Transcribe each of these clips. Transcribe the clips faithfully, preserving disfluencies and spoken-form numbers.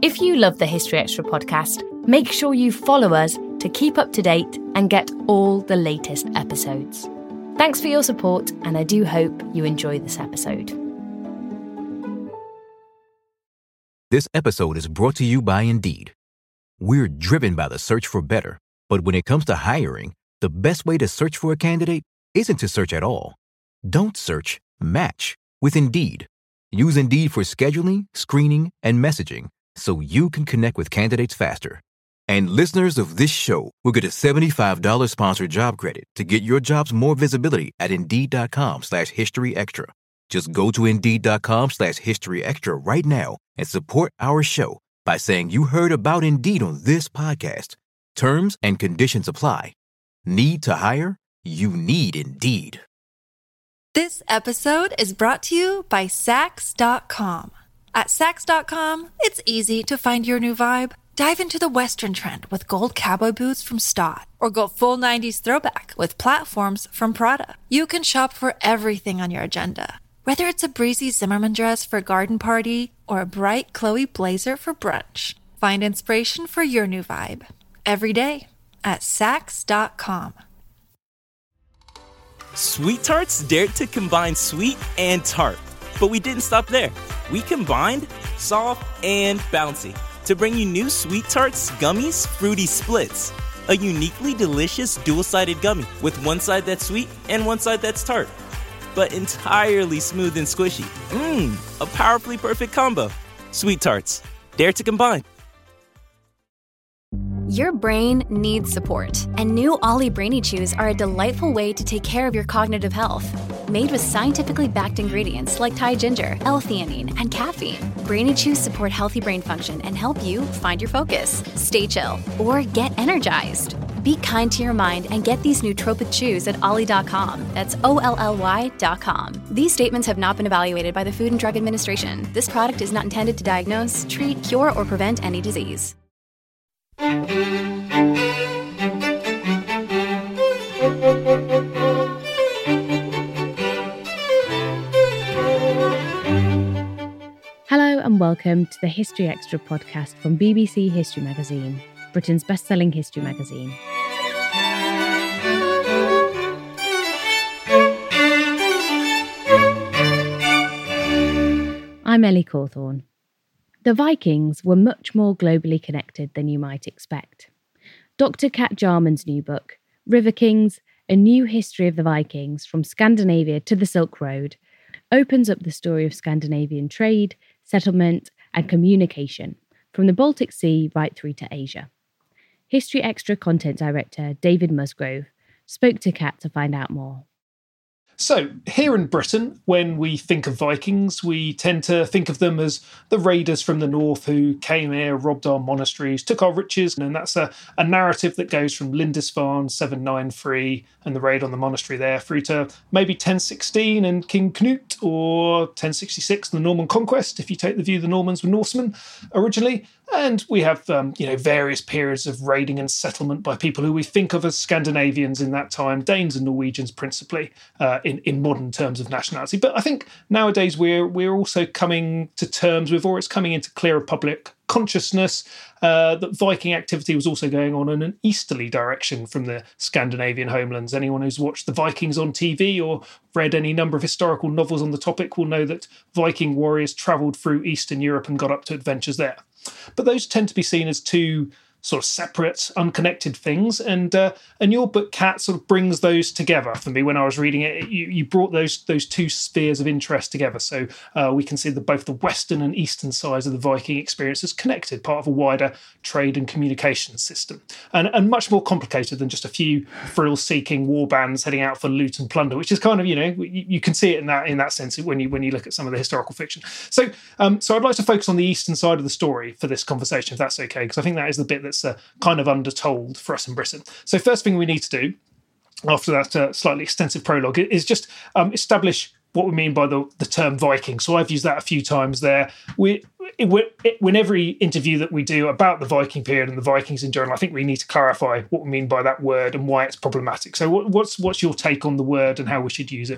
If you love the History Extra podcast, make sure you follow us to keep up to date and get all the latest episodes. Thanks for your support, and I do hope you enjoy this episode. This episode is brought to you by Indeed. We're driven by the search for better, but when it comes to hiring, the best way to search for a candidate isn't to search at all. Don't search, match with Indeed. Use Indeed for scheduling, screening, and messaging so you can connect with candidates faster. And listeners of this show will get a seventy-five dollars sponsored job credit to get your jobs more visibility at Indeed.com slash History Extra. Just go to Indeed.com slash History Extra right now and support our show by saying you heard about Indeed on this podcast. Terms and conditions apply. Need to hire? You need Indeed. This episode is brought to you by Sax dot com. At Sax dot com, it's easy to find your new vibe. Dive into the Western trend with gold cowboy boots from Stott, or go full nineties throwback with platforms from Prada. You can shop for everything on your agenda, whether it's a breezy Zimmermann dress for a garden party or a bright Chloe blazer for brunch. Find inspiration for your new vibe every day at Sax dot com. Sweet Tarts dared to combine sweet and tart. But we didn't stop there. We combined soft and bouncy to bring you new Sweet Tarts Gummies Fruity Splits, a uniquely delicious dual-sided gummy with one side that's sweet and one side that's tart, but entirely smooth and squishy. Mmm, a powerfully perfect combo. Sweet Tarts, dare to combine. Your brain needs support, and new Ollie Brainy Chews are a delightful way to take care of your cognitive health. Made with scientifically backed ingredients like Thai ginger, L-theanine, and caffeine, Brainy Chews support healthy brain function and help you find your focus, stay chill, or get energized. Be kind to your mind and get these nootropic chews at ollie dot com. That's O L L Y dot com. These statements have not been evaluated by the Food and Drug Administration. This product is not intended to diagnose, treat, cure, or prevent any disease. Hello and welcome to the History Extra podcast from B B C History Magazine, Britain's best-selling history magazine. I'm Ellie Cawthorne. The Vikings were much more globally connected than you might expect. Doctor Kat Jarman's new book, River Kings, A New History of the Vikings from Scandinavia to the Silk Road, opens up the story of Scandinavian trade, settlement, and communication, from the Baltic Sea right through to Asia. History Extra content director David Musgrove spoke to Kat to find out more. So, here in Britain, when we think of Vikings, we tend to think of them as the raiders from the north who came here, robbed our monasteries, took our riches, and that's a, a narrative that goes from Lindisfarne seven ninety-three and the raid on the monastery there through to maybe ten sixteen and King Canute, or ten sixty-six and the Norman Conquest, if you take the view the Normans were Norsemen originally. And we have, um, you know, various periods of raiding and settlement by people who we think of as Scandinavians in that time, Danes and Norwegians principally, uh, in, in modern terms of nationality. But I think nowadays we're we're also coming to terms with, or it's coming into clearer public consciousness, uh, that Viking activity was also going on in an easterly direction from the Scandinavian homelands. Anyone who's watched the Vikings on T V or read any number of historical novels on the topic will know that Viking warriors travelled through Eastern Europe and got up to adventures there. But those tend to be seen as two sort of separate, unconnected things. And uh, and your book, Kat, sort of brings those together for me when I was reading it. You, you brought those those two spheres of interest together. So uh, we can see that both the Western and Eastern sides of the Viking experience is connected, part of a wider trade and communication system. And, and much more complicated than just a few thrill-seeking war bands heading out for loot and plunder, which is kind of, you know, you, you can see it in that in that sense when you when you look at some of the historical fiction. So um, so I'd like to focus on the Eastern side of the story for this conversation, if that's okay, because I think that is the bit that That's uh, kind of undertold for us in Britain. So first thing we need to do, after that uh, slightly extensive prologue, is just um, establish what we mean by the, the term Viking. So I've used that a few times there. We, it, it, in every interview that we do about the Viking period and the Vikings in general, I think we need to clarify what we mean by that word and why it's problematic. So what, what's what's your take on the word and how we should use it?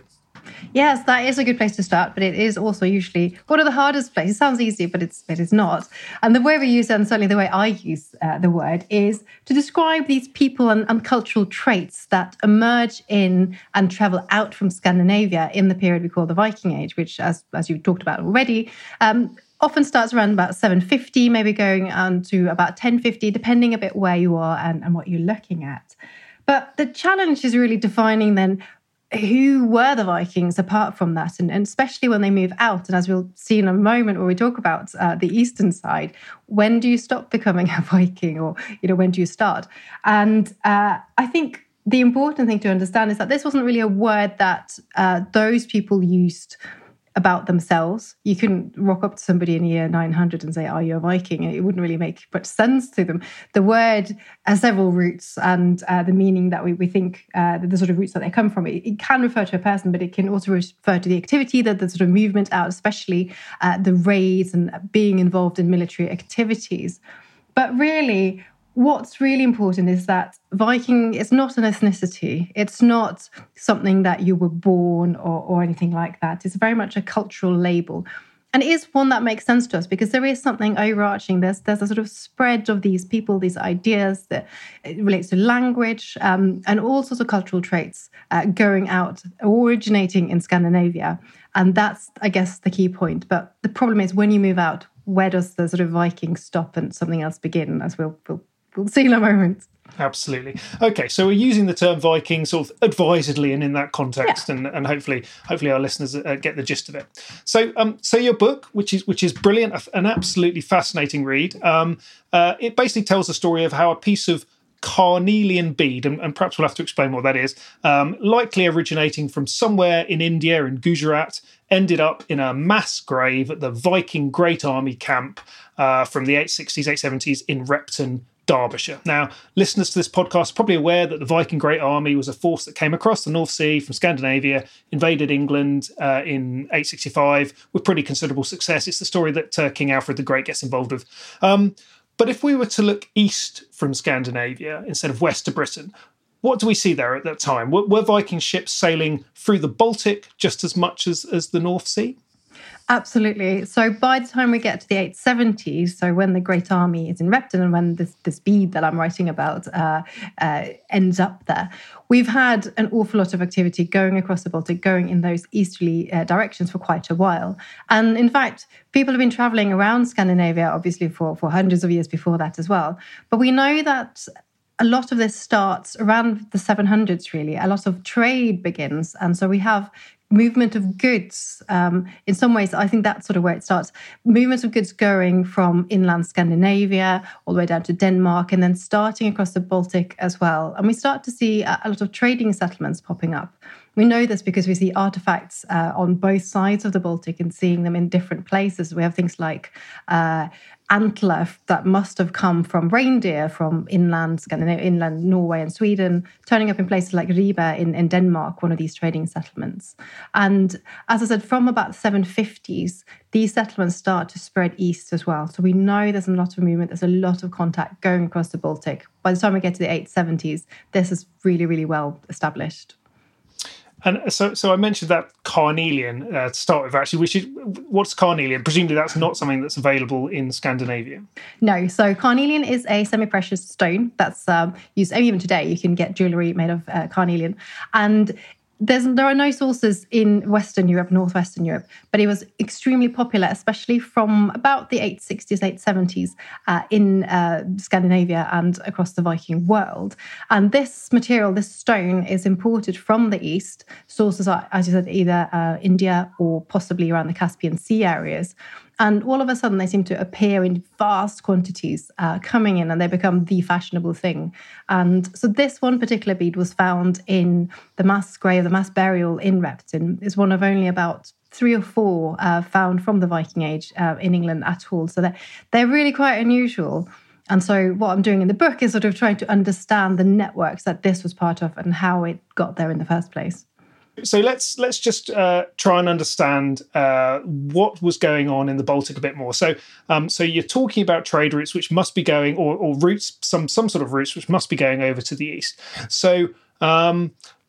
Yes, that is a good place to start, but it is also usually one of the hardest places. It sounds easy, but it's it is not. And the way we use it, and certainly the way I use uh, the word, is to describe these people and, and cultural traits that emerge in and travel out from Scandinavia in the period we call the Viking Age, which, as, as you talked about already, um, often starts around about seven fifty, maybe going on to about ten fifty, depending a bit where you are and, and what you're looking at. But the challenge is really defining then who were the Vikings apart from that, and, and especially when they move out. And as we'll see in a moment when we talk about uh, the eastern side, when do you stop becoming a Viking, or you know when do you start? And uh, I think the important thing to understand is that this wasn't really a word that uh, those people used about themselves. You couldn't rock up to somebody in the year nine hundred and say, are you a Viking? It wouldn't really make much sense to them. The word has several roots, and uh, the meaning that we, we think, uh, the sort of roots that they come from, it, it can refer to a person, but it can also refer to the activity, the, the sort of movement out, especially uh, the raids and being involved in military activities. But really, what's really important is that Viking is not an ethnicity. It's not something that you were born or, or anything like that. It's very much a cultural label. And it is one that makes sense to us because there is something overarching. There's, there's a sort of spread of these people, these ideas that it relates to language um, and all sorts of cultural traits uh, going out, originating in Scandinavia. And that's, I guess, the key point. But the problem is when you move out, where does the sort of Viking stop and something else begin, as we'll, we'll We'll see in a moment. Absolutely. Okay, so we're using the term Viking sort of advisedly and in that context, yeah. and, and hopefully, hopefully our listeners uh, get the gist of it. So, um, so your book, which is which is brilliant, an absolutely fascinating read. Um, uh, it basically tells the story of how a piece of carnelian bead, and, and perhaps we'll have to explain what that is, um, likely originating from somewhere in India, in Gujarat, ended up in a mass grave at the Viking Great Army camp uh, from the eight sixties, eight seventies in Repton, Derbyshire. Now, listeners to this podcast are probably aware that the Viking Great Army was a force that came across the North Sea from Scandinavia, invaded England uh, in eight sixty-five with pretty considerable success. It's the story that uh, King Alfred the Great gets involved with. Um, but if we were to look east from Scandinavia instead of west to Britain, what do we see there at that time? Were, were Viking ships sailing through the Baltic just as much as, as the North Sea? Absolutely. So by the time we get to the eight seventies, so when the Great Army is in Repton and when this, this bead that I'm writing about uh, uh, ends up there, we've had an awful lot of activity going across the Baltic, going in those easterly uh, directions for quite a while. And in fact, people have been travelling around Scandinavia, obviously, for, for hundreds of years before that as well. But we know that a lot of this starts around the seven hundreds, really. A lot of trade begins. And so we have movement of goods. Um, in some ways, I think that's sort of where it starts. Movement of goods going from inland Scandinavia all the way down to Denmark and then starting across the Baltic as well. And we start to see a, a lot of trading settlements popping up. We know this because we see artifacts uh, on both sides of the Baltic and seeing them in different places. We have things like uh, antler that must have come from reindeer from inland Scandinavia, inland Norway and Sweden, turning up in places like Ribe in, in Denmark, one of these trading settlements. And as I said, from about the seven fifties, these settlements start to spread east as well. So we know there's a lot of movement, there's a lot of contact going across the Baltic. By the time we get to the eight seventies, this is really, really well established. And so, so I mentioned that carnelian uh, to start with, actually, which is, what's carnelian? Presumably that's not something that's available in Scandinavia. No, so carnelian is a semi-precious stone that's um, used, even today you can get jewellery made of uh, carnelian. And There's, there are no sources in Western Europe, Northwestern Europe, but it was extremely popular, especially from about the eight sixties, eight seventies uh, in uh, Scandinavia and across the Viking world. And this material, this stone, is imported from the East. Sources are, as you said, either uh, India or possibly around the Caspian Sea areas. And all of a sudden, they seem to appear in vast quantities uh, coming in, and they become the fashionable thing. And so this one particular bead was found in the mass grave, the mass burial in Repton. It's one of only about three or four uh, found from the Viking Age uh, in England at all. So they're, they're really quite unusual. And so what I'm doing in the book is sort of trying to understand the networks that this was part of and how it got there in the first place. So let's let's just uh, try and understand uh, what was going on in the Baltic a bit more. So um, so you're talking about trade routes which must be going, or, or routes, some some sort of routes which must be going over to the east. So um,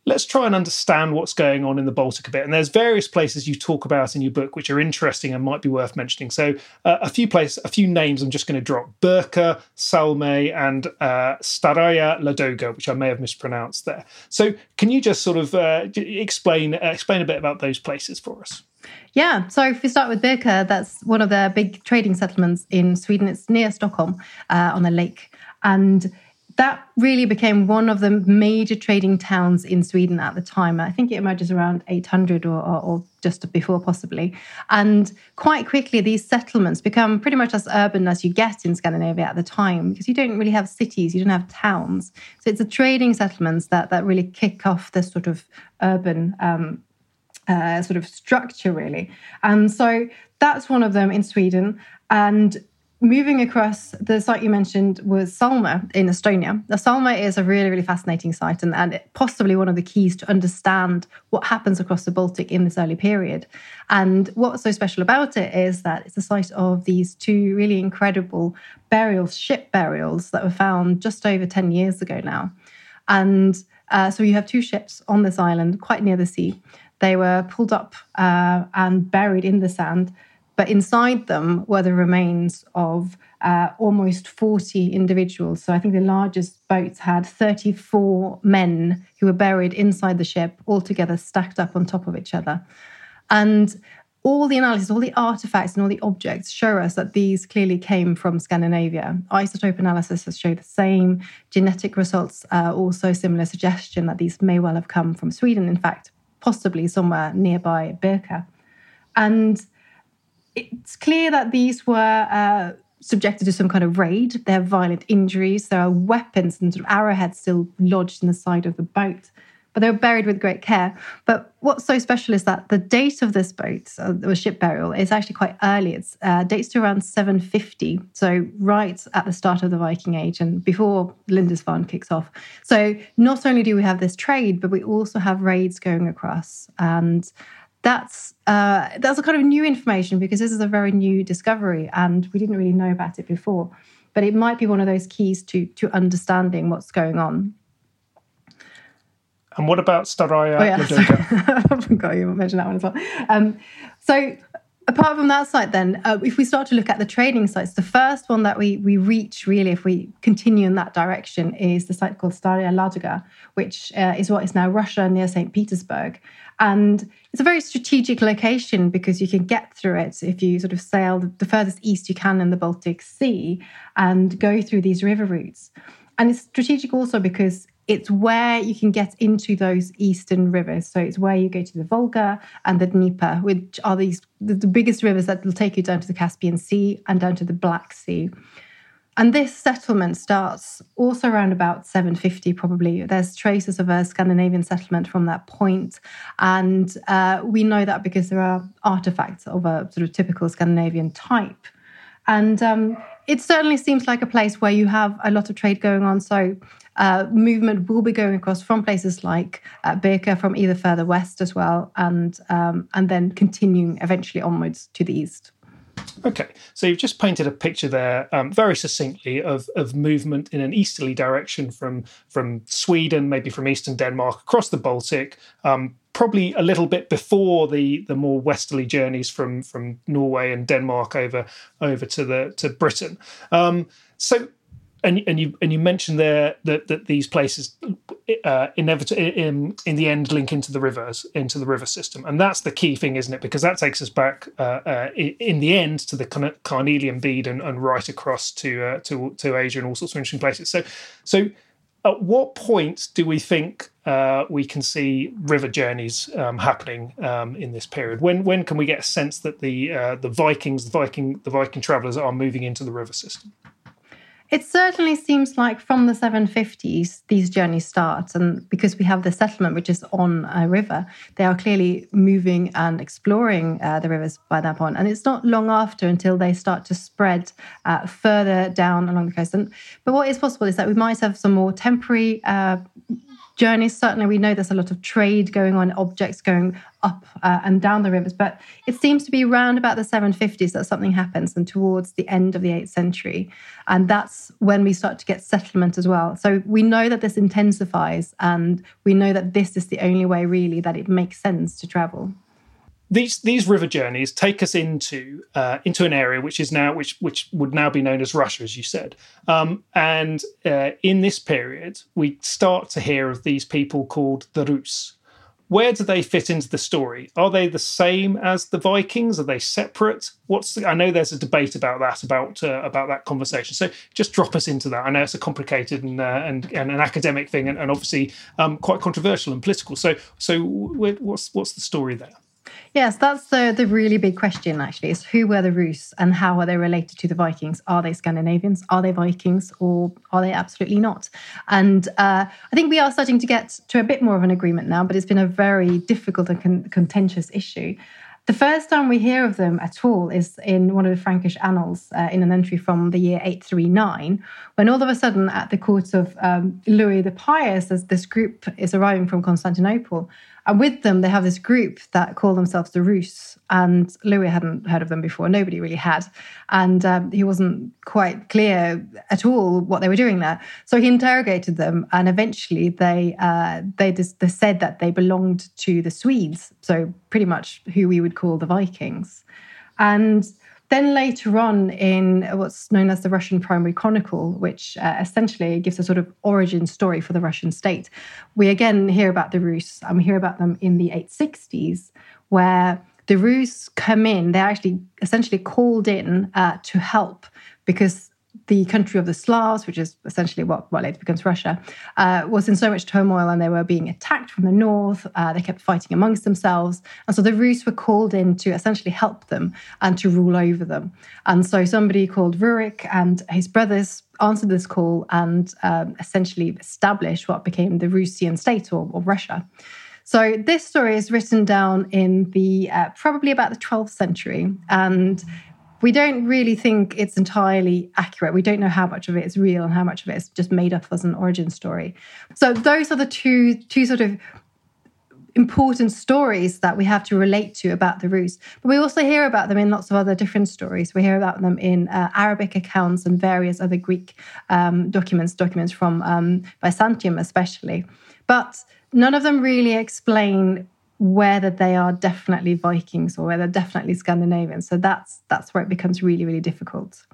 let's try and understand what's going on in the Baltic a bit. And there's various places you talk about in your book which are interesting and might be worth mentioning. So uh, a few places, a few names I'm just going to drop: Birka, Salme, and uh, Staraya Ladoga, which I may have mispronounced there. So can you just sort of uh, explain uh, explain a bit about those places for us? Yeah, so if we start with Birka, that's one of the big trading settlements in Sweden. It's near Stockholm uh, on the lake. And that really became one of the major trading towns in Sweden at the time. I think it emerges around eight hundred or, or, or just before possibly. And quite quickly, these settlements become pretty much as urban as you get in Scandinavia at the time, because you don't really have cities, you don't have towns. So it's the trading settlements that, that really kick off this sort of urban um, uh, sort of structure, really. And so that's one of them in Sweden. And moving across, the site you mentioned was Salme in Estonia. Now, Salme is a really, really fascinating site and, and possibly one of the keys to understand what happens across the Baltic in this early period. And what's so special about it is that it's the site of these two really incredible burials, ship burials, that were found just over ten years ago now. And uh, so you have two ships on this island, quite near the sea. They were pulled up uh, and buried in the sand. But inside them were the remains of uh, almost forty individuals. So I think the largest boats had thirty-four men who were buried inside the ship, all together stacked up on top of each other. And all the analysis, all the artifacts and all the objects show us that these clearly came from Scandinavia. Isotope analysis has shown the same. Genetic results uh, also similar suggestion that these may well have come from Sweden, in fact, possibly somewhere nearby Birka. And it's clear that these were uh, subjected to some kind of raid. They have violent injuries. There are weapons and sort of arrowheads still lodged in the side of the boat. But they were buried with great care. But what's so special is that the date of this boat, uh, the ship burial, is actually quite early. It uh, dates to around seven fifty, so right at the start of the Viking Age and before Lindisfarne kicks off. So not only do we have this trade, but we also have raids going across. And That's uh, that's a kind of new information because this is a very new discovery and we didn't really know about it before. But it might be one of those keys to to understanding what's going on. And what about Staraya oh, yeah. Ladoga? I forgot you mentioned that one as well. Um, so apart from that site then, uh, if we start to look at the trading sites, the first one that we we reach really, if we continue in that direction, is the site called Staraya Ladoga, which uh, is what is now Russia near Saint Petersburg. And it's a very strategic location because you can get through it if you sort of sail the furthest east you can in the Baltic Sea and go through these river routes. And it's strategic also because it's where you can get into those eastern rivers. So it's where you go to the Volga and the Dnieper, which are these the, the biggest rivers that will take you down to the Caspian Sea and down to the Black Sea. And this settlement starts also around about seven fifty, probably. There's traces of a Scandinavian settlement from that point. And uh, we know that because there are artifacts of a sort of typical Scandinavian type. And um, it certainly seems like a place where you have a lot of trade going on. So uh, movement will be going across from places like uh, Birka, from either further west as well, and um, and then continuing eventually onwards to the east. Okay, so you've just painted a picture there um, very succinctly of, of movement in an easterly direction from, from Sweden, maybe from eastern Denmark, across the Baltic, um, probably a little bit before the, the more westerly journeys from, from Norway and Denmark over over to the to Britain. Um, so, and and you and you mentioned there that, that these places uh, inevitably in in the end link into the rivers, into the river system, and that's the key thing, isn't it? Because that takes us back uh, uh, in the end to the Carnelian bead and, and right across to uh, to to Asia and all sorts of interesting places. So, so at what point do we think uh, we can see river journeys um, happening um, in this period? When when can we get a sense that the uh, the Vikings, the Viking the Viking travellers are moving into the river system? It certainly seems like from the seven fifties, these journeys start. And because we have the settlement, which is on a river, they are clearly moving and exploring uh, the rivers by that point. And it's not long after until they start to spread uh, further down along the coast. And, but what is possible is that we might have some more temporary uh, journeys. Certainly, we know there's a lot of trade going on, objects going up uh, and down the rivers. But it seems to be around about the seven fifties that something happens, and towards the end of the eighth century. And that's when we start to get settlement as well. So we know that this intensifies, and we know that this is the only way, really, that it makes sense to travel. These these river journeys take us into uh, into an area which is now which which would now be known as Russia, as you said. Um, and uh, in this period, we start to hear of these people called the Rus. Where do they fit into the story? Are they the same as the Vikings? Are they separate? What's the, I know there's a debate about that about uh, about that conversation. So just drop us into that. I know it's a complicated and uh, and, and an academic thing, and, and obviously um, quite controversial and political. So so what's what's the story there? Yes, that's the, the really big question, actually, is who were the Rus and how are they related to the Vikings? Are they Scandinavians? Are they Vikings? Or are they absolutely not? And uh, I think we are starting to get to a bit more of an agreement now, but it's been a very difficult and con- contentious issue. The first time we hear of them at all is in one of the Frankish annals, uh, in an entry from the year eight thirty-nine, when all of a sudden at the court of um, Louis the Pious, as this group is arriving from Constantinople. And with them, they have this group that call themselves the Rus. And Louis hadn't heard of them before. Nobody really had. And um, he wasn't quite clear at all what they were doing there. So he interrogated them. And eventually they uh, they, just, they said that they belonged to the Swedes. So pretty much who we would call the Vikings. And then later on in what's known as the Russian Primary Chronicle, which uh, essentially gives a sort of origin story for the Russian state, we again hear about the Rus, and we hear about them in the eight sixties, where the Rus come in. They're actually essentially called in uh, to help because the country of the Slavs, which is essentially what, what later becomes Russia, uh, was in so much turmoil, and they were being attacked from the north. Uh, they kept fighting amongst themselves. And so the Rus were called in to essentially help them and to rule over them. And so somebody called Rurik and his brothers answered this call and um, essentially established what became the Rusian state, or, or Russia. So this story is written down in the uh, probably about the twelfth century, and we don't really think it's entirely accurate. We don't know how much of it is real and how much of it is just made up as an origin story. So those are the two, two sort of important stories that we have to relate to about the Rus. But we also hear about them in lots of other different stories. We hear about them in uh, Arabic accounts and various other Greek um, documents, documents from um, Byzantium especially. But none of them really explain whether they are definitely Vikings or whether they're definitely Scandinavians. So that's that's where it becomes really, really difficult.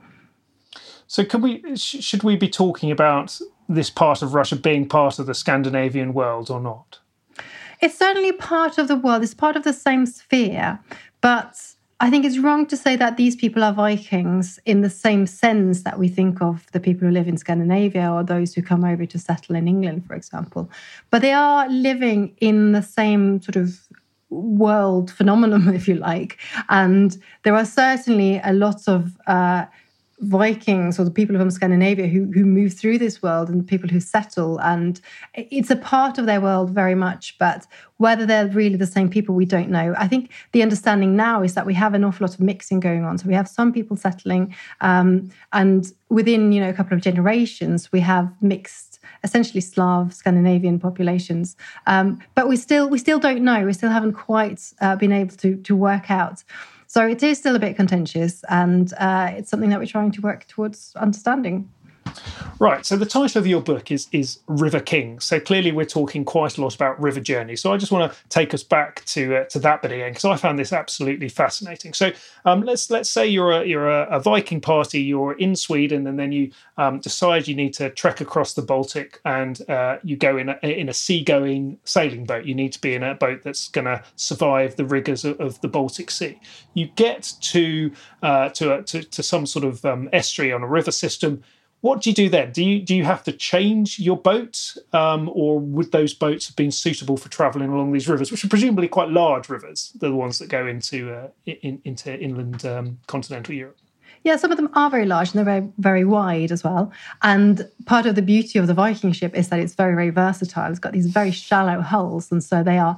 So can we sh- should we be talking about this part of Russia being part of the Scandinavian world or not? It's certainly part of the world. It's part of the same sphere. But I think it's wrong to say that these people are Vikings in the same sense that we think of the people who live in Scandinavia or those who come over to settle in England, for example. But they are living in the same sort of world phenomenon, if you like. And there are certainly a lot of uh, Vikings or the people from Scandinavia who, who move through this world and people who settle. And it's a part of their world very much. But whether they're really the same people, we don't know. I think the understanding now is that we have an awful lot of mixing going on. So we have some people settling. Um, and within, you know, a couple of generations, we have mixed, essentially Slav, Scandinavian populations. Um, but we still we still don't know. We still haven't quite uh, been able to to work out. So it is still a bit contentious, and uh, it's something that we're trying to work towards understanding. Right, so the title of your book is is River Kings. So clearly we're talking quite a lot about river journeys. So I just want to take us back to uh, to that bit again, because I found this absolutely fascinating. So um, let's let's say you're a you're a, a Viking party, you're in Sweden, and then you um, decide you need to trek across the Baltic, and uh, you go in a, in a seagoing sailing boat. You need to be in a boat that's going to survive the rigours of, of the Baltic Sea. You get to uh, to, a, to to some sort of um, estuary on a river system. What do you do then? Do you do you have to change your boat, um, or would those boats have been suitable for travelling along these rivers, which are presumably quite large rivers? They're the ones that go into uh, in, into inland um, continental Europe. Yeah, some of them are very large and they're very, very wide as well. And part of the beauty of the Viking ship is that it's very, very versatile. It's got these very shallow hulls, and so they are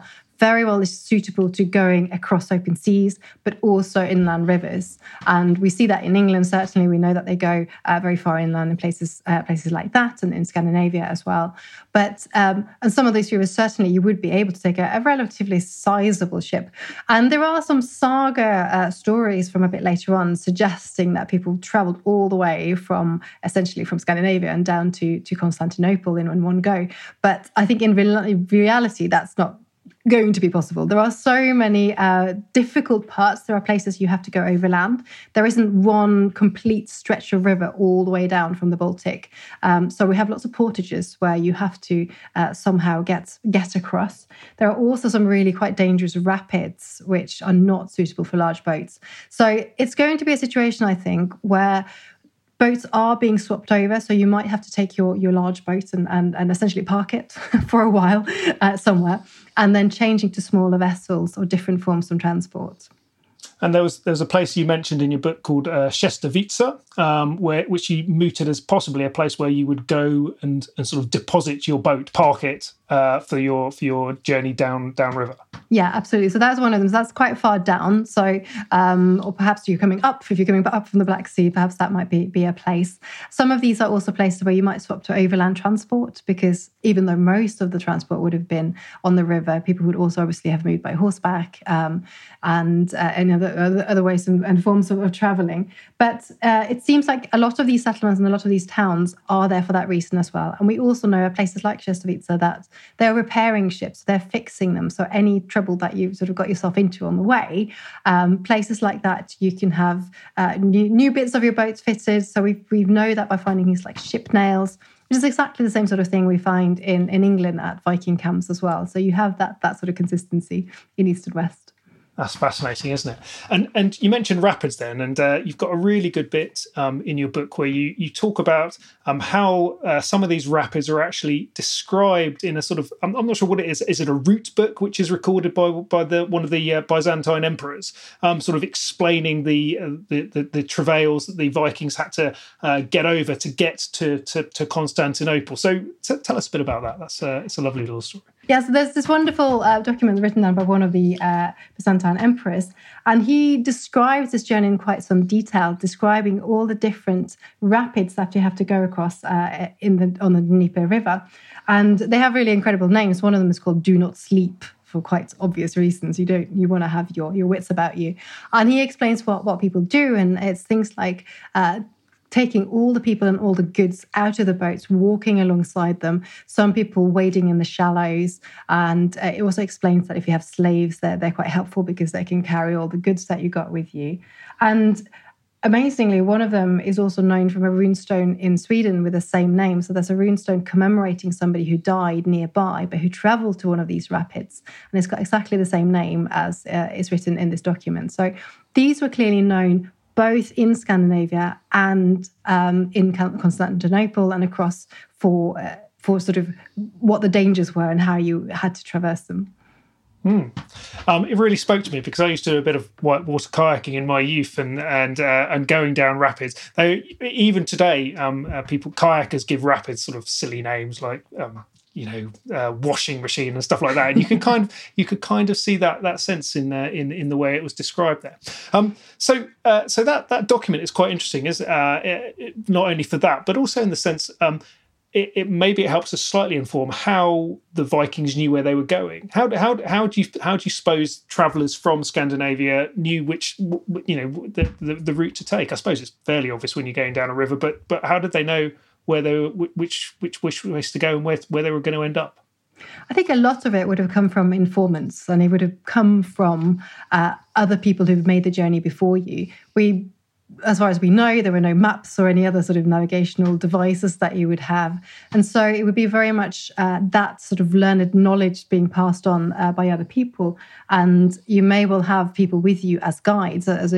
very well suitable to going across open seas, but also inland rivers. And we see that in England, certainly. We know that they go uh, very far inland in places uh, places like that, and in Scandinavia as well. But um, and some of these rivers, certainly you would be able to take a, a relatively sizable ship. And there are some saga uh, stories from a bit later on suggesting that people travelled all the way from essentially from Scandinavia and down to, to Constantinople in, in one go. But I think in re- reality, that's not going to be possible. There are so many uh, difficult parts. There are places you have to go overland. There isn't one complete stretch of river all the way down from the Baltic. Um, so we have lots of portages where you have to uh, somehow get get across. There are also some really quite dangerous rapids, which are not suitable for large boats. So it's going to be a situation, I think, where boats are being swapped over, so you might have to take your, your large boat and, and, and essentially park it for a while uh, somewhere, and then changing to smaller vessels or different forms of transport. And there was there was a place you mentioned in your book called uh, Czestowice, um, where which you mooted as possibly a place where you would go and, and sort of deposit your boat, park it uh, for your for your journey down downriver. Yeah, absolutely. So that's one of them. So that's quite far down. So, um, or perhaps you're coming up. If you're coming up from the Black Sea, perhaps that might be, be a place. Some of these are also places where you might swap to overland transport, because even though most of the transport would have been on the river, people would also obviously have moved by horseback um, and uh, any other, other, other ways and, and forms of, of travelling. But uh, it seems like a lot of these settlements and a lot of these towns are there for that reason as well. And we also know at places like Czestowice that they're repairing ships, they're fixing them. So any trouble that you've sort of got yourself into on the way, um, places like that, you can have uh, new, new bits of your boats fitted. So we we know that by finding things like ship nails, which is exactly the same sort of thing we find in, in England at Viking camps as well. So you have that that sort of consistency in East and West. That's fascinating, isn't it? And and you mentioned rapids then, and uh, you've got a really good bit um, in your book where you you talk about um, how uh, some of these rapids are actually described in a sort of, I'm, I'm not sure what it is. Is it a route book which is recorded by by the one of the uh, Byzantine emperors, um, sort of explaining the, uh, the, the the travails that the Vikings had to uh, get over to get to to, to Constantinople? So t- tell us a bit about that. That's uh, it's a lovely little story. Yeah, so there's this wonderful uh, document written down by one of the uh, Byzantine emperors, and he describes this journey in quite some detail, describing all the different rapids that you have to go across uh, in the on the Dnieper River. And they have really incredible names. One of them is called Do Not Sleep, for quite obvious reasons. You don't you want to have your, your wits about you. And he explains what, what people do, and it's things like uh, taking all the people and all the goods out of the boats, walking alongside them, some people wading in the shallows. And uh, it also explains that if you have slaves, they're, they're quite helpful because they can carry all the goods that you got with you. And amazingly, one of them is also known from a runestone in Sweden with the same name. So there's a runestone commemorating somebody who died nearby, but who traveled to one of these rapids. And it's got exactly the same name as uh, is written in this document. So these were clearly known both in Scandinavia and um, in Constantinople and across for uh, for sort of what the dangers were and how you had to traverse them. Mm. Um, it really spoke to me because I used to do a bit of whitewater kayaking in my youth and and uh, and going down rapids. They, even today, um, uh, people kayakers give rapids sort of silly names like um, you know uh, washing machine and stuff like that. And you can kind of you could kind of see that that sense in uh, in in the way it was described there. Um, so uh, so that that document is quite interesting, is uh, it, it, not only for that, but also in the sense. Um, It, it maybe it helps us slightly inform how the Vikings knew where they were going. How how how do you how do you suppose travellers from Scandinavia knew which you know the, the the route to take? I suppose it's fairly obvious when you're going down a river, but but how did they know where they were, which which which ways to go and where where they were going to end up? I think a lot of it would have come from informants, and it would have come from uh, other people who've made the journey before you. We. As far as we know, there were no maps or any other sort of navigational devices that you would have. And so it would be very much uh, that sort of learned knowledge being passed on uh, by other people. And you may well have people with you as guides, as, as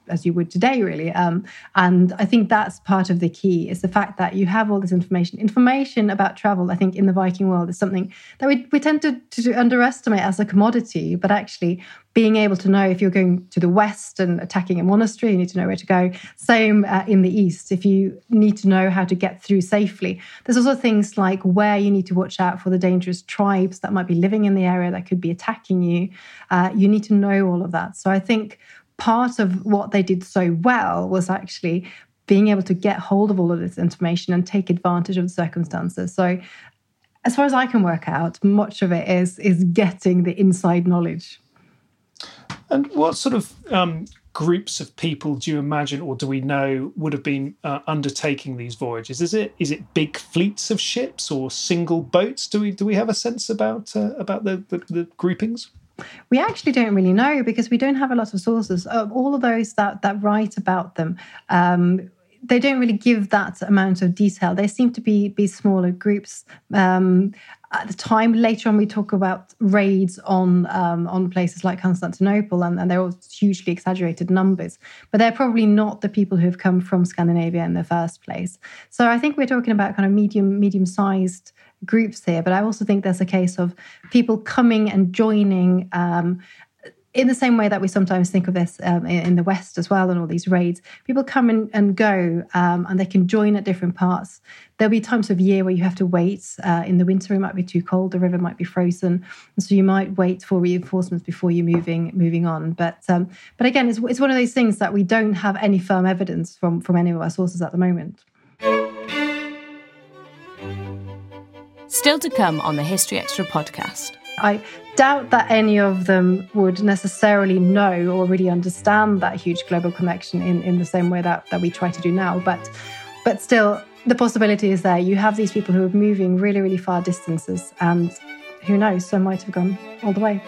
as you would today, really. Um, and I think that's part of the key, is the fact that you have all this information. Information about travel, I think, in the Viking world is something that we, we tend to, to underestimate as a commodity, but actually being able to know if you're going to the west and attacking a monastery, you need to know where to go. Same uh, in the east, if you need to know how to get through safely. There's also things like where you need to watch out for the dangerous tribes that might be living in the area that could be attacking you. Uh, you need to know all of that. So I think part of what they did so well was actually being able to get hold of all of this information and take advantage of the circumstances. So as far as I can work out, much of it is, is getting the inside knowledge. And what sort of um, groups of people do you imagine, or do we know, would have been uh, undertaking these voyages? Is it is it big fleets of ships or single boats? Do we do we have a sense about uh, about the, the, the groupings? We actually don't really know, because we don't have a lot of sources. Of all of those that that write about them, um, they don't really give that amount of detail. They seem to be be smaller groups. Um, at the time, later on, we talk about raids on um, on places like Constantinople, and, and they're all hugely exaggerated numbers. But they're probably not the people who have come from Scandinavia in the first place. So I think we're talking about kind of medium medium sized groups here. But I also think there's a case of people coming and joining. Um, In the same way that we sometimes think of this um, in the West as well, and all these raids, people come in and go, um, and they can join at different parts. There'll be times of year where you have to wait. Uh, in the winter, it might be too cold, the river might be frozen, and so you might wait for reinforcements before you're moving moving on. But um, but again, it's, it's one of those things that we don't have any firm evidence from from any of our sources at the moment. Still to come on the History Extra podcast. I doubt that any of them would necessarily know or really understand that huge global connection in, in the same way that, that we try to do now. But but still, the possibility is there. You have these people who are moving really, really far distances, and who knows, some might have gone all the way.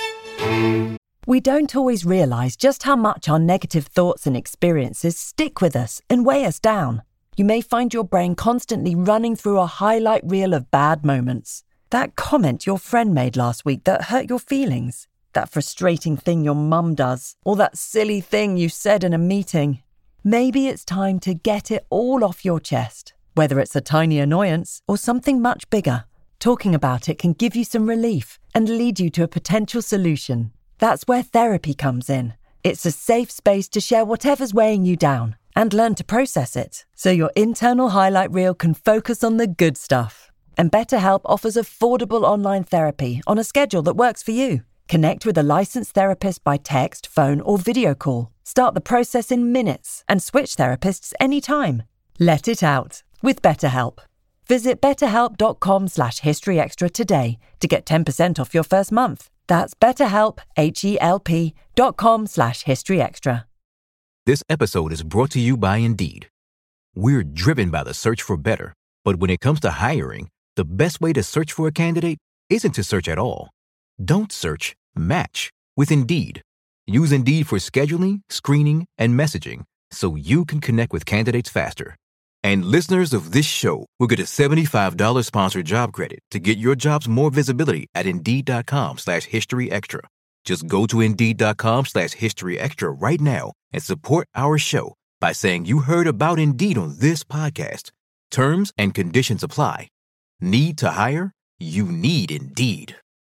We don't always realise just how much our negative thoughts and experiences stick with us and weigh us down. You may find your brain constantly running through a highlight reel of bad moments. That comment your friend made last week that hurt your feelings. That frustrating thing your mum does. Or that silly thing you said in a meeting. Maybe it's time to get it all off your chest. Whether it's a tiny annoyance or something much bigger, talking about it can give you some relief and lead you to a potential solution. That's where therapy comes in. It's a safe space to share whatever's weighing you down and learn to process it, so your internal highlight reel can focus on the good stuff. And BetterHelp offers affordable online therapy on a schedule that works for you. Connect with a licensed therapist by text, phone, or video call. Start the process in minutes and switch therapists anytime. Let it out with BetterHelp. Visit betterhelp.com slash historyextra today to get ten percent off your first month. That's betterhelp, H-E-L-P dot com slash historyextra. This episode is brought to you by Indeed. We're driven by the search for better, but when it comes to hiring, the best way to search for a candidate isn't to search at all. Don't search, match with Indeed. Use Indeed for scheduling, screening, and messaging so you can connect with candidates faster. And listeners of this show will get a seventy-five dollars sponsored job credit to get your jobs more visibility at Indeed.com slash History Extra. Just go to Indeed.com slash History Extra right now and support our show by saying you heard about Indeed on this podcast. Terms and conditions apply. Need to hire? You need Indeed.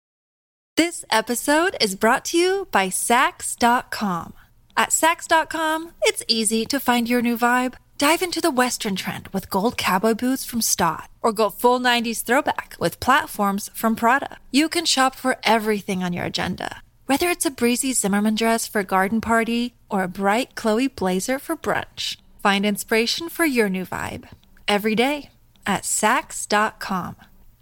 This episode is brought to you by Sax dot com. At Sax dot com, it's easy to find your new vibe. Dive into the Western trend with gold cowboy boots from Stott, or go full nineties throwback with platforms from Prada. You can shop for everything on your agenda, whether it's a breezy Zimmermann dress for a garden party or a bright Chloe blazer for brunch. Find inspiration for your new vibe every day at Sax dot com.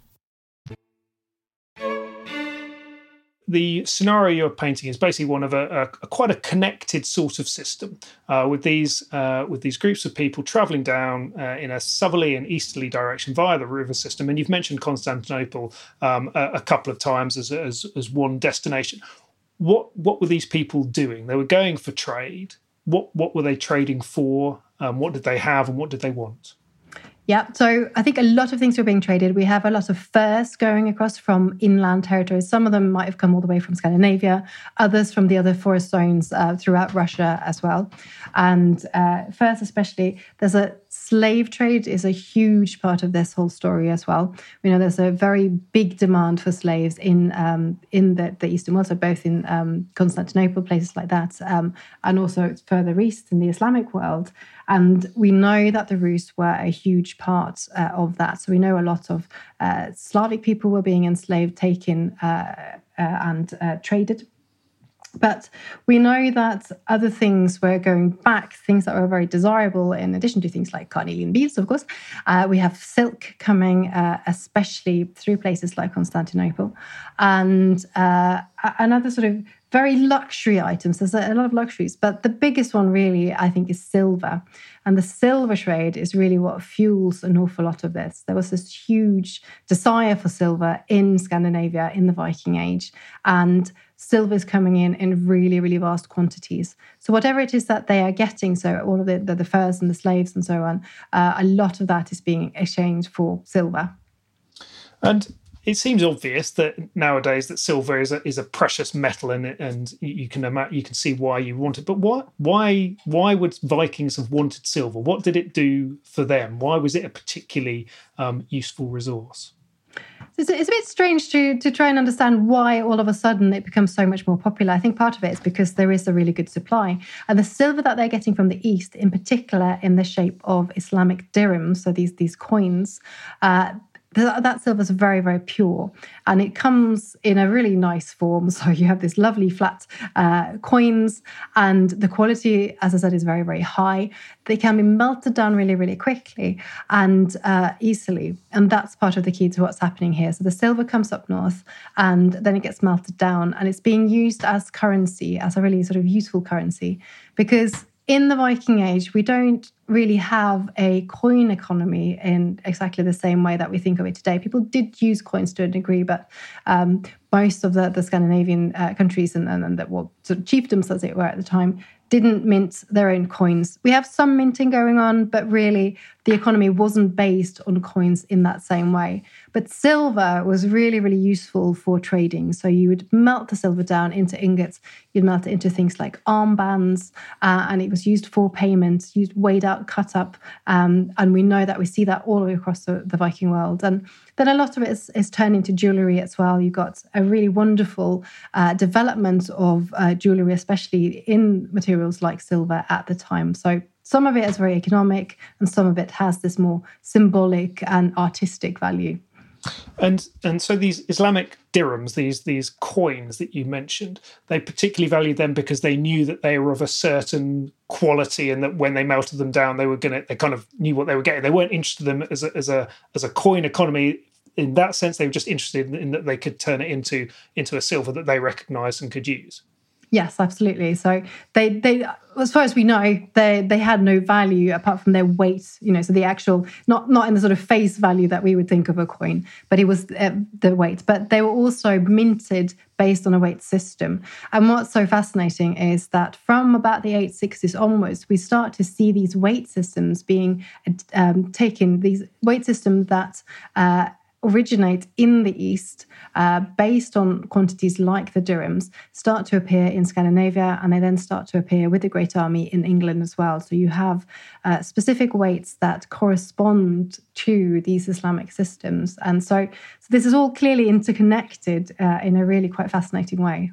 The scenario you're painting is basically one of a, a, a quite a connected sort of system, uh, with these uh, with these groups of people travelling down uh, in a southerly and easterly direction via the river system. And you've mentioned Constantinople um, a, a couple of times as, as as one destination. What what were these people doing? They were going for trade. What what were they trading for? Um, what did they have, and what did they want? Yeah, so I think a lot of things were being traded. We have a lot of furs going across from inland territories. Some of them might have come all the way from Scandinavia, others from the other forest zones uh, throughout Russia as well. And uh, furs especially, there's a slave trade is a huge part of this whole story as well. We know there's a very big demand for slaves in um, in the, the Eastern world, so both in um, Constantinople, places like that, um, and also further east in the Islamic world. And we know that the Rus were a huge part uh, of that. So we know a lot of uh, Slavic people were being enslaved, taken uh, uh, and uh, traded. But we know that other things were going back, things that were very desirable, in addition to things like carnelian beads, of course. Uh, we have silk coming, uh, especially through places like Constantinople. And uh, another sort of very luxury items. There's a lot of luxuries, but the biggest one really, I think, is silver. And the silver trade is really what fuels an awful lot of this. There was this huge desire for silver in Scandinavia in the Viking Age, and silver is coming in in really, really vast quantities. So whatever it is that they are getting, so all of the, the, the furs and the slaves and so on, uh, a lot of that is being exchanged for silver. And it seems obvious that nowadays that silver is a is a precious metal, and and you can imagine, you can see why you want it. But why why why would Vikings have wanted silver? What did it do for them? Why was it a particularly um, useful resource? It's a, it's a bit strange to to try and understand why all of a sudden it becomes so much more popular. I think part of it is because there is a really good supply. And the silver that they're getting from the East, in particular in the shape of Islamic dirhams, so these, these coins, uh, that silver is very, very pure, and it comes in a really nice form. So you have this lovely flat uh, coins, and the quality, as I said, is very, very high. They can be melted down really, really quickly and uh, easily, and that's part of the key to what's happening here. So the silver comes up north, and then it gets melted down, and it's being used as currency, as a really sort of useful currency, because in the Viking Age, we don't really have a coin economy in exactly the same way that we think of it today. People did use coins to a degree, but um, most of the, the Scandinavian uh, countries and, and, and the well, sort of chiefdoms, as it were, at the time, didn't mint their own coins. We have some minting going on, but really the economy wasn't based on coins in that same way. But silver was really, really useful for trading. So you would melt the silver down into ingots, you'd melt it into things like armbands, uh, and it was used for payment, used weighed out, cut up. Um, and we know that we see that all the way across the, the Viking world. And then a lot of it is, is turned into jewellery as well. You've got a really wonderful uh, development of uh, jewellery, especially in materials like silver at the time. So some of it is very economic, and some of it has this more symbolic and artistic value. And and so these Islamic dirhams, these these coins that you mentioned, they particularly valued them because they knew that they were of a certain quality, and that when they melted them down, they were gonna they kind of knew what they were getting. They weren't interested in them as a as a as a coin economy. In that sense, they were just interested in, in that they could turn it into into a silver that they recognised and could use. Yes, absolutely. So they, they, as far as we know, they they had no value apart from their weight. You know, so the actual, not not in the sort of face value that we would think of a coin, but it was uh, the weight. But they were also minted based on a weight system. And what's so fascinating is that from about the eight sixties onwards, we start to see these weight systems being um, taken. These weight systems that Uh, originate in the East, uh, based on quantities like the dirhams, start to appear in Scandinavia, and they then start to appear with the Great Army in England as well. So you have uh, specific weights that correspond to these Islamic systems. And so, so this is all clearly interconnected uh, in a really quite fascinating way.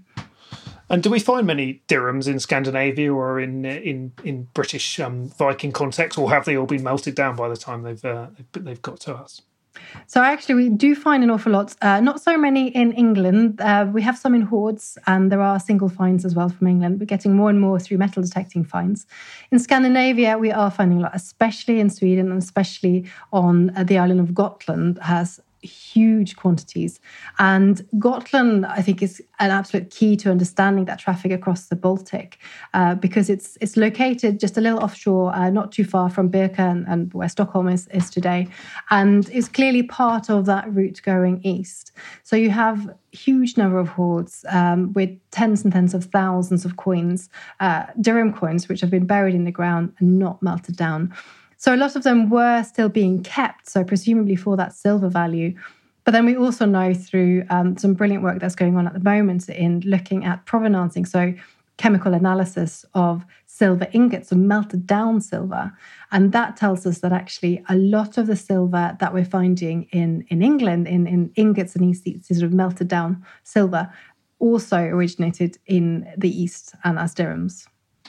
And do we find many dirhams in Scandinavia or in in in British um, Viking context, or have they all been melted down by the time they've uh, they've got to us? So actually, we do find an awful lot. Uh, not so many in England. Uh, we have some in hoards, and there are single finds as well from England. We're getting more and more through metal detecting finds. In Scandinavia, we are finding a lot, especially in Sweden, and especially on uh, the island of Gotland, has huge quantities. And Gotland, I think, is an absolute key to understanding that traffic across the Baltic, uh, because it's it's located just a little offshore, uh, not too far from Birka and, and where Stockholm is, is today, and is clearly part of that route going east. So you have huge number of hoards um, with tens and tens of thousands of coins, uh, dirham coins, which have been buried in the ground and not melted down. So a lot of them were still being kept, so presumably for that silver value. But then we also know through um, some brilliant work that's going on at the moment in looking at provenancing, so chemical analysis of silver ingots, so melted down silver. And that tells us that actually a lot of the silver that we're finding in, in England, in, in ingots and these sort of melted down silver, also originated in the East and as dirhams.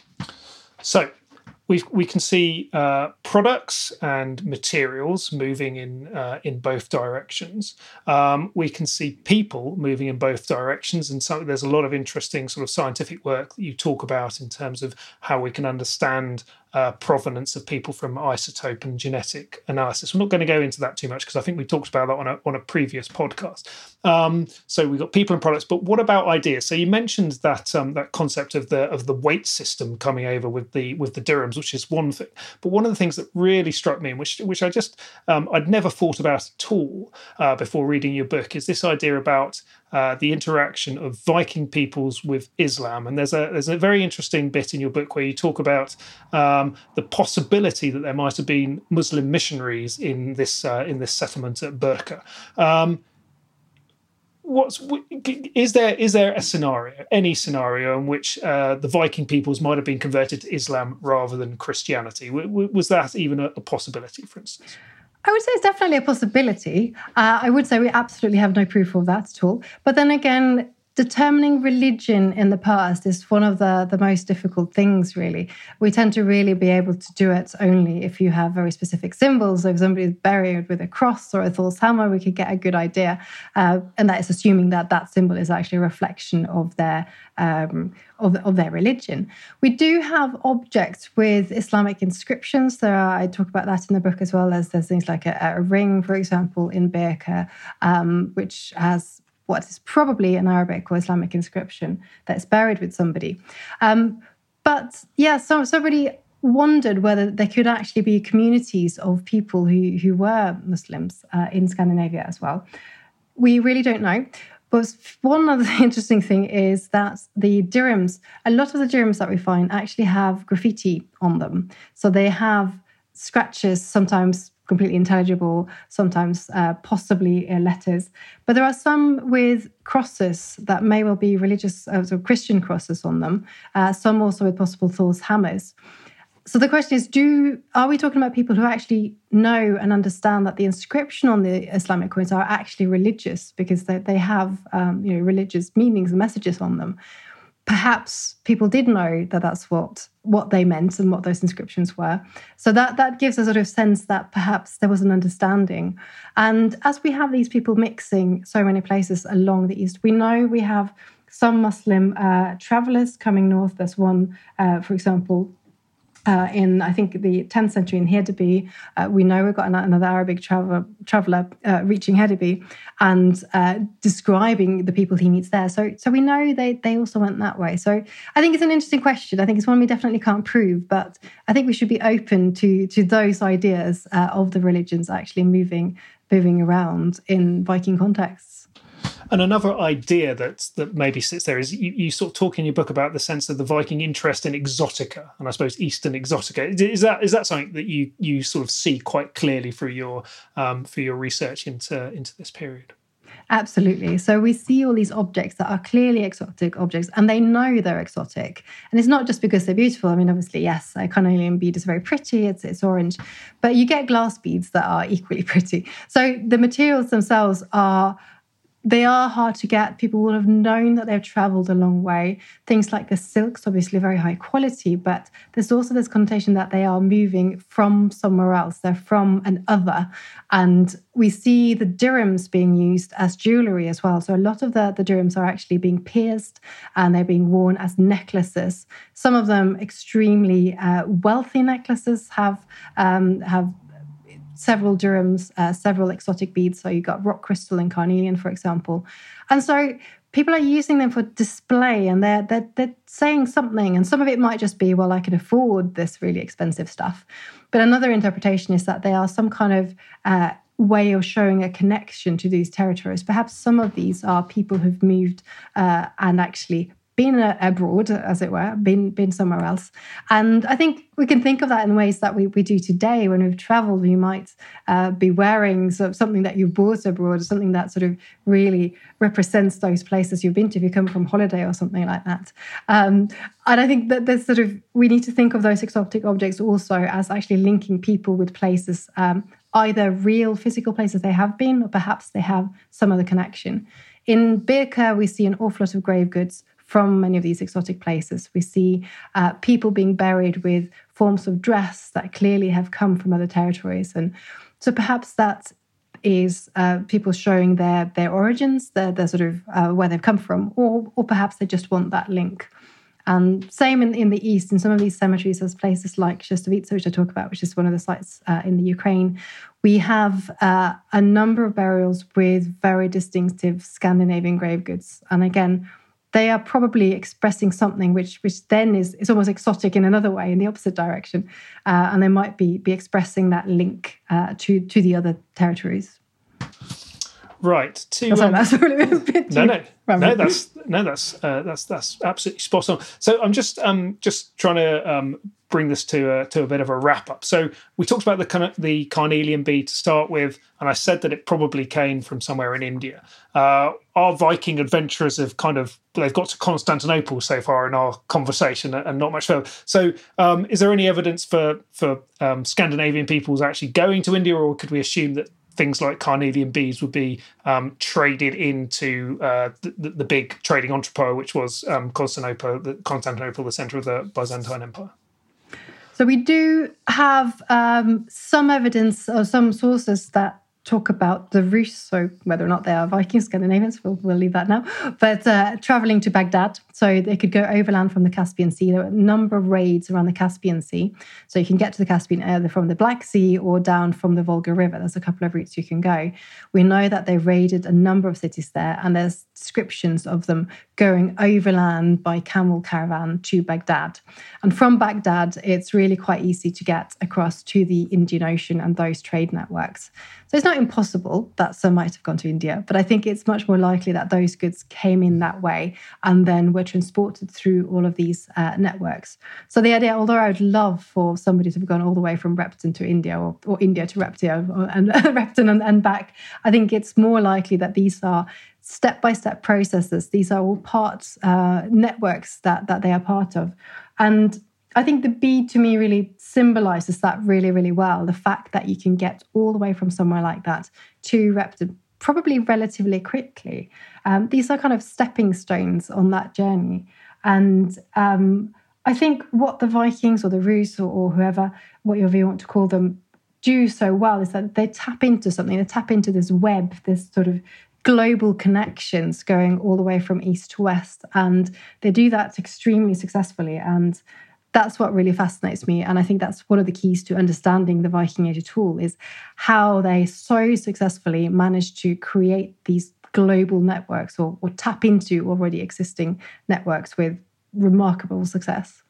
So we we can see uh, products and materials moving in uh, in both directions. Um, we can see people moving in both directions, and so there's a lot of interesting sort of scientific work that you talk about in terms of how we can understand uh, provenance of people from isotope and genetic analysis. We're not going to go into that too much because I think we talked about that on a on a previous podcast. Um, so we've got people and products, but what about ideas? So you mentioned that um, that concept of the of the weight system coming over with the with the dirhams, which is one thing. But one of the things that really struck me, and which which I just um, I'd never thought about at all uh, before reading your book, is this idea about uh, the interaction of Viking peoples with Islam. And there's a there's a very interesting bit in your book where you talk about um, the possibility that there might have been Muslim missionaries in this uh, in this settlement at Burqa. Um, What's is there is there a scenario, any scenario in which uh, the Viking peoples might have been converted to Islam rather than Christianity? W- w- was that even a, a possibility, for instance? I would say it's definitely a possibility. Uh, I would say we absolutely have no proof of that at all. But then again, determining religion in the past is one of the, the most difficult things, really. We tend to really be able to do it only if you have very specific symbols. So if somebody is buried with a cross or a Thor's hammer, we could get a good idea. Uh, and that is assuming that that symbol is actually a reflection of their um, of, of their religion. We do have objects with Islamic inscriptions. There are, I talk about that in the book as well, as there's things like a, a ring, for example, in Burqa, um, which has what is probably an Arabic or Islamic inscription that's buried with somebody. Um, but yeah, so somebody wondered whether there could actually be communities of people who, who were Muslims uh, in Scandinavia as well. We really don't know. But one other interesting thing is that the dirhams, a lot of the dirhams that we find actually have graffiti on them. So they have scratches, sometimes completely intelligible, sometimes uh, possibly uh, letters. But there are some with crosses that may well be religious, uh, so Christian crosses on them, uh, some also with possible Thor's hammers. So the question is, do are we talking about people who actually know and understand that the inscription on the Islamic coins are actually religious because they, they have um, you know, religious meanings and messages on them? Perhaps people did know that that's what, what they meant and what those inscriptions were. So that, that gives a sort of sense that perhaps there was an understanding. And as we have these people mixing so many places along the East, we know we have some Muslim uh, travellers coming north. There's one, uh, for example, Uh, in, I think, the tenth century in Hedeby. Uh, we know we've got an, another Arabic traveller traveller uh, reaching Hedeby and uh, describing the people he meets there. So so we know they, they also went that way. So I think it's an interesting question. I think it's one we definitely can't prove, but I think we should be open to to those ideas uh, of the religions actually moving moving around in Viking contexts. And another idea that that maybe sits there is you, you sort of talk in your book about the sense of the Viking interest in exotica, and I suppose Eastern exotica. Is that is that something that you you sort of see quite clearly through your um, for your research into into this period? Absolutely. So we see all these objects that are clearly exotic objects, and they know they're exotic. And it's not just because they're beautiful. I mean, obviously, yes, a carnelian bead is very pretty. It's it's orange, but you get glass beads that are equally pretty. So the materials themselves are. They are hard to get. People will have known that they've travelled a long way. Things like the silks, obviously very high quality, but there's also this connotation that they are moving from somewhere else. They're from an other. And we see the dirhams being used as jewellery as well. So a lot of the, the dirhams are actually being pierced and they're being worn as necklaces. Some of them extremely uh, wealthy necklaces have um, have several dirhams, uh, several exotic beads. So you've got rock crystal and carnelian, for example. And so people are using them for display, and they're, they're, they're saying something. And some of it might just be, well, I can afford this really expensive stuff. But another interpretation is that they are some kind of uh, way of showing a connection to these territories. Perhaps some of these are people who've moved uh, and actually been uh, abroad, as it were, been been somewhere else. And I think we can think of that in ways that we, we do today. When we've traveled, we might uh, be wearing sort of something that you've bought abroad, something that sort of really represents those places you've been to if you come from holiday or something like that. Um, and I think that there's sort of, we need to think of those exotic objects also as actually linking people with places, um, either real physical places they have been, or perhaps they have some other connection. In Birka, we see an awful lot of grave goods from many of these exotic places. We see uh, people being buried with forms of dress that clearly have come from other territories. And so perhaps that is uh, people showing their their origins, their, their sort of uh, where they've come from, or or perhaps they just want that link. And same in, in the East, in some of these cemeteries, there's places like Shestovitsa, which I talk about, which is one of the sites uh, in the Ukraine. We have uh, a number of burials with very distinctive Scandinavian grave goods. And again, they are probably expressing something which which then is, is almost exotic in another way, in the opposite direction. Uh, and they might be be expressing that link uh, to, to the other territories. Right. To, um, that's really a bit no, no, no, that's no, that's uh, that's that's absolutely spot on. So I'm just um just trying to um bring this to a, to a bit of a wrap up. So we talked about the the carnelian bead to start with, and I said that it probably came from somewhere in India. Uh, our Viking adventurers have kind of they've got to Constantinople so far in our conversation, and not much further. So um, is there any evidence for for um, Scandinavian peoples actually going to India, or could we assume that things like carnelian beads would be um, traded into uh, the, the big trading entrepot, which was um, Constantinople, the, Constantinople, the centre of the Byzantine Empire? So we do have um, some evidence or some sources that talk about the Rus, so whether or not they are Vikings, Scandinavians, we'll, we'll leave that now, but uh, travelling to Baghdad. So they could go overland from the Caspian Sea. There are a number of raids around the Caspian Sea. So you can get to the Caspian either from the Black Sea or down from the Volga River. There's a couple of routes you can go. We know that they raided a number of cities there, and there's descriptions of them going overland by camel caravan to Baghdad. And from Baghdad, it's really quite easy to get across to the Indian Ocean and those trade networks. So it's not impossible that some might have gone to India, but I think it's much more likely that those goods came in that way and then were transported through all of these uh, networks. So the idea, although I would love for somebody to have gone all the way from Repton to India, or, or India to Repton, or, and Repton and, and back, I think it's more likely that these are step-by-step processes. These are all parts, uh, networks that that they are part of. And I think the bead to me really symbolises that really, really well. The fact that you can get all the way from somewhere like that to Repton probably relatively quickly. Um, these are kind of stepping stones on that journey. And um, I think what the Vikings or the Rus or, or whoever, whatever you want to call them, do so well is that they tap into something. They tap into this web, this sort of global connections going all the way from east to west. And they do that extremely successfully. And that's what really fascinates me. And I think that's one of the keys to understanding the Viking Age at all, is how they so successfully managed to create these global networks, or, or tap into already existing networks with remarkable success.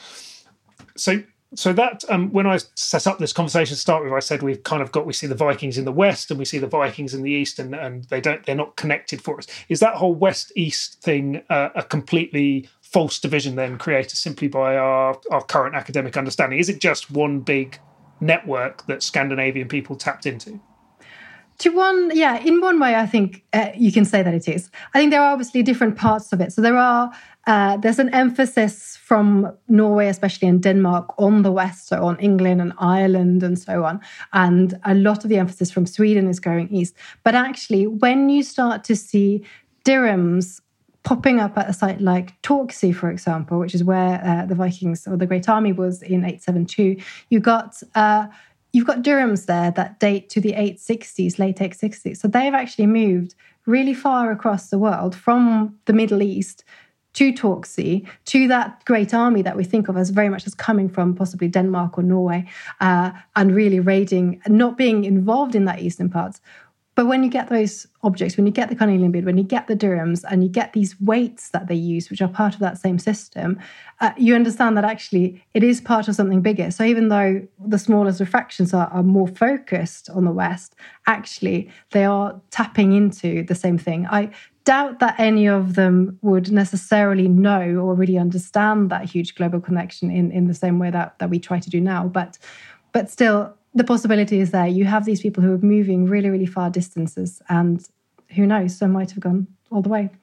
So so that um, when I set up this conversation to start with, I said we've kind of got, we see the Vikings in the west and we see the Vikings in the east, and, and they don't, they're not connected for us. Is that whole west-east thing uh, a completely false division then created simply by our, our current academic understanding? Is it just one big network that Scandinavian people tapped into? To one, yeah, in one way, I think uh, you can say that it is. I think there are obviously different parts of it. So there are, uh, there's an emphasis from Norway, especially in Denmark, on the West, so on England and Ireland and so on. And a lot of the emphasis from Sweden is going east. But actually, when you start to see dirhams popping up at a site like Torksey, for example, which is where uh, the Vikings or the Great Army was in eight seventy-two, you got... Uh, You've got dirhams there that date to the eight sixties, late eight sixties. So they've actually moved really far across the world from the Middle East to Torksey, to that great army that we think of as very much as coming from possibly Denmark or Norway, uh, and really raiding, not being involved in that eastern parts. But when you get those objects, when you get the carnelian bead, when you get the dirhams, and you get these weights that they use, which are part of that same system, uh, you understand that actually it is part of something bigger. So even though the smallest refractions are, are more focused on the West, actually they are tapping into the same thing. I doubt that any of them would necessarily know or really understand that huge global connection in, in the same way that, that we try to do now. But, but still, the possibility is there. You have these people who are moving really, really far distances, and who knows, some might have gone all the way.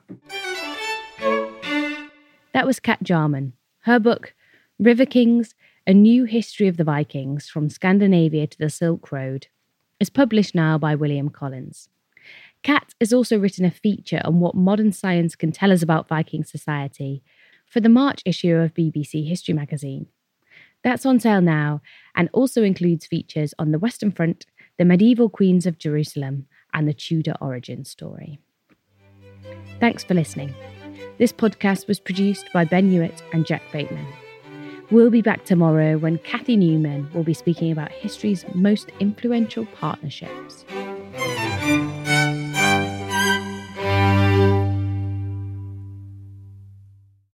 That was Kat Jarman. Her book, River Kings, A New History of the Vikings from Scandinavia to the Silk Road, is published now by William Collins. Kat has also written a feature on what modern science can tell us about Viking society for the March issue of B B C History magazine. That's on sale now and also includes features on the Western Front, the medieval queens of Jerusalem, and the Tudor origin story. Thanks for listening. This podcast was produced by Ben Hewitt and Jack Bateman. We'll be back tomorrow when Kathy Newman will be speaking about history's most influential partnerships.